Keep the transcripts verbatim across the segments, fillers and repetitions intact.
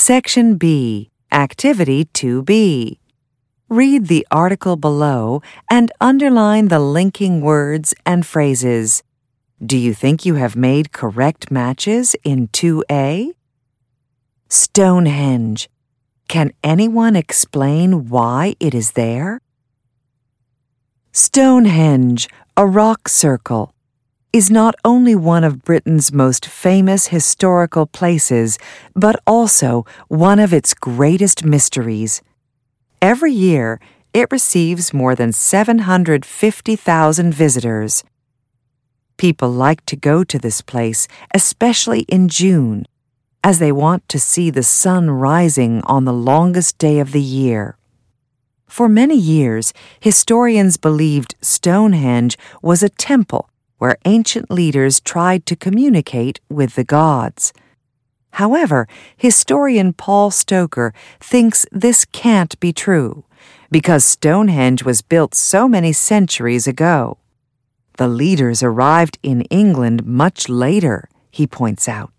Section B, Activity two B. Read the article below and underline the linking words and phrases. Do you think you have made correct matches in two A? Stonehenge. Can anyone explain why it is there? Stonehenge, a rock circle, is not only one of Britain's most famous historical places, but also one of its greatest mysteries. Every year, it receives more than seven hundred fifty thousand visitors. People like to go to this place, especially in June, as they want to see the sun rising on the longest day of the year. For many years, historians believed Stonehenge was a temple where ancient leaders tried to communicate with the gods. However, historian Paul Stoker thinks this can't be true, because Stonehenge was built so many centuries ago. The leaders arrived in England much later, he points out.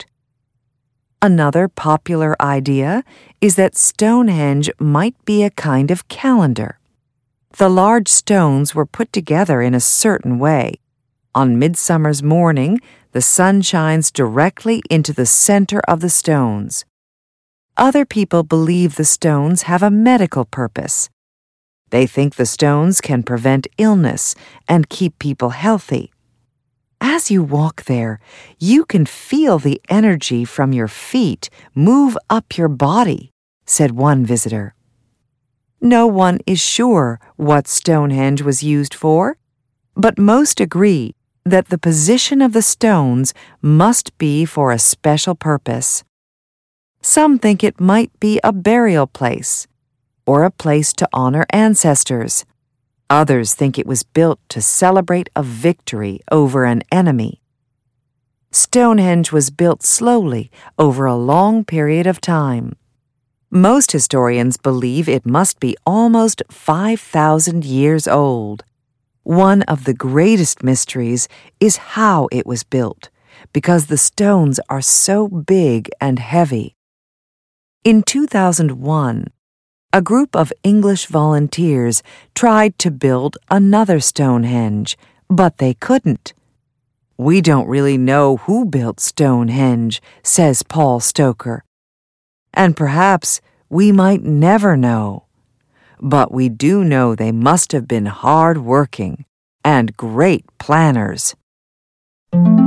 Another popular idea is that Stonehenge might be a kind of calendar. The large stones were put together in a certain way. On midsummer's morning, the sun shines directly into the center of the stones. Other people believe the stones have a medical purpose. They think the stones can prevent illness and keep people healthy. As you walk there, you can feel the energy from your feet move up your body, said one visitor. No one is sure what Stonehenge was used for, but most agree that the position of the stones must be for a special purpose. Some think it might be a burial place, or a place to honor ancestors. Others think it was built to celebrate a victory over an enemy. Stonehenge was built slowly over a long period of time. Most historians believe it must be almost five thousand years old. One of the greatest mysteries is how it was built, because the stones are so big and heavy. In two thousand one, a group of English volunteers tried to build another Stonehenge, but they couldn't. We don't really know who built Stonehenge, says Paul Stoker. And perhaps we might never know. But we do know they must have been hard-working and great planners.